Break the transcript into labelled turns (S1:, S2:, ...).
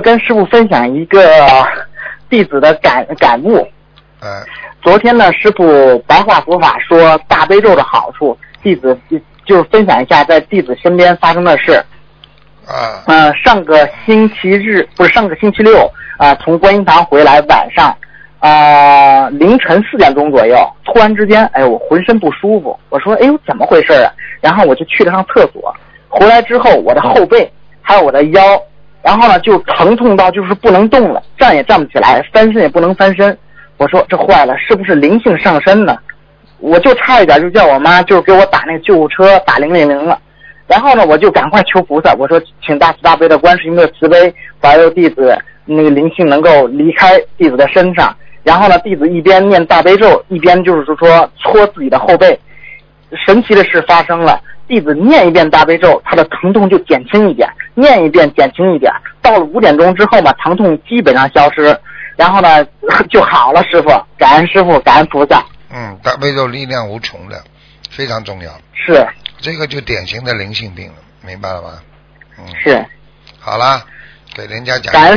S1: 跟师傅分享一个弟子的感悟。昨天呢，师傅白话佛法说大悲咒的好处，弟子就是分享一下在弟子身边发生的事。上个星期六从观音堂回来，晚上凌晨4点钟左右，突然之间，我浑身不舒服，我说怎么回事啊？然后我就去了趟厕所，回来之后我的后背还有我的腰，然后呢就疼痛到就是不能动了，站也站不起来，翻身也不能翻身。我说这坏了，是不是灵性上身呢？我就差一点就叫我妈就给我打那个救护车，打000了。然后呢我就赶快求菩萨，我说请大慈大悲的观世音的慈悲保佑弟子那个灵性能够离开弟子的身上。然后呢弟子一边念大悲咒一边就是说搓自己的后背。神奇的事发生了，弟子念一遍大悲咒，他的疼痛就减轻一点，念一遍减轻一点，到了5点钟之后嘛，疼痛基本上消失，然后呢就好了。师傅，感恩师傅，感恩菩萨。
S2: 大悲咒力量无穷的，非常重要。
S1: 是，
S2: 这个就典型的灵性病了，明白了吗？
S1: 是。
S2: 好了，给人家讲。